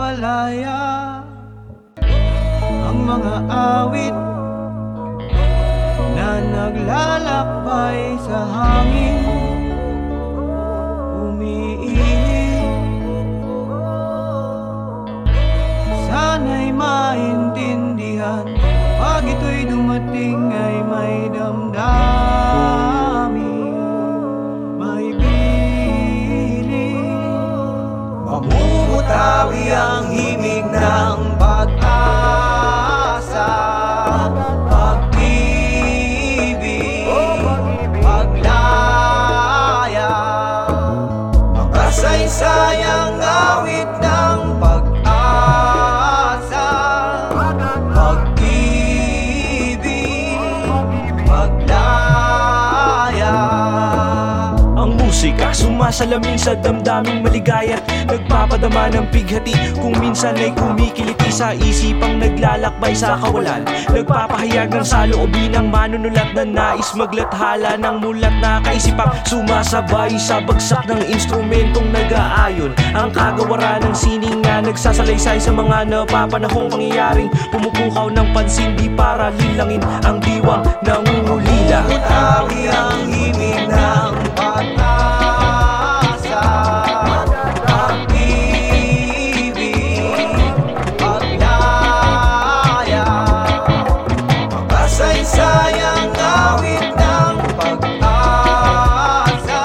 malaya. Ang mga awit na naglalakbay sa hangin, umiinig. Sana'y maintindihan, pag ito'y dumating ay may damdamin, may piling. Mamumutawi ang himig ng pag-asa, pag-ibig, paglaya. Makasaysay ang awit ng pag-asa, pag-ibig, paglaya. Ang musika sumasalamin sa damdaming maligaya't nagpapadama ng bighati. Kung minsan ay kumikiliti sa isipang naglalakbay sa kawalan, nagpapahayag ng saloobin ng manunulat na nais maglathala ng mulat na kaisipang sumasabay sa bagsak ng instrumentong nag-aayon. Ang kagawaran ng sining na nagsasalaysay sa mga napapanahong pangyayaring pumupukaw ng pansin, di para lilangin ang diwang nangungulila. Mamumutawi ang himig ng pag-asa, pag-ibig, paglaya. Makasaysay ang awit ng pag-asa,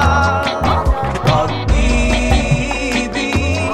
pag-ibig,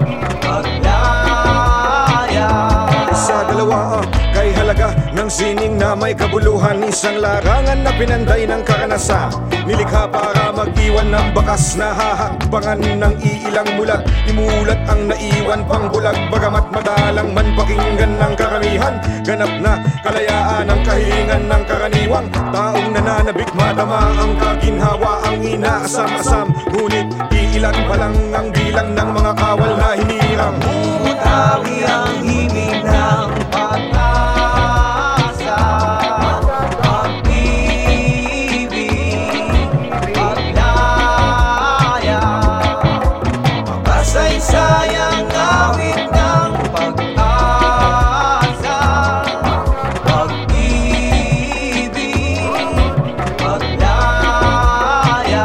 paglaya. Sa dalawa kay halaga ng sining na may kabuluhan, isang larangan na pinanday ng karanasan, nilikha para mag-iwan ng bakas na hahakbangan ng iilang mulat. Imulat ang naiwan pang bulag, bagamat madalang man pakinggan ng karamihan. Ganap na kalayaan ang kahilingan ng karaniwang taong nananabik, madama ang kaginhawa, ang inaasam-asam. Ngunit iilan pa lang ang bilang ng mga kawal na hinirang. Mamumutawi ang himig ng pag-asa, pag-ibig, paglaya. Makasaysay ang awit ng pag-asa, pag-ibig, paglaya.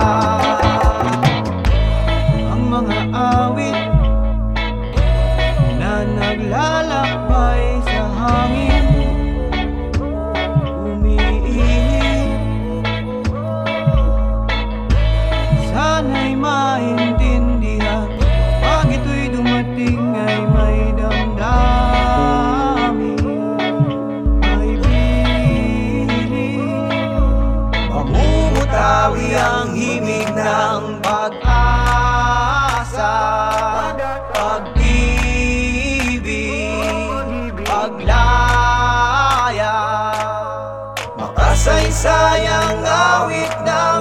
Ang mga awit na naglalakbay sa hangin, umiinig. Sana'y maintindihan, pag ito'y dumating ay may damdamin, may piling. Mamumutawi ang himig ng pag-asa, pag-ibig, paglaya. Makasaysay ang awit na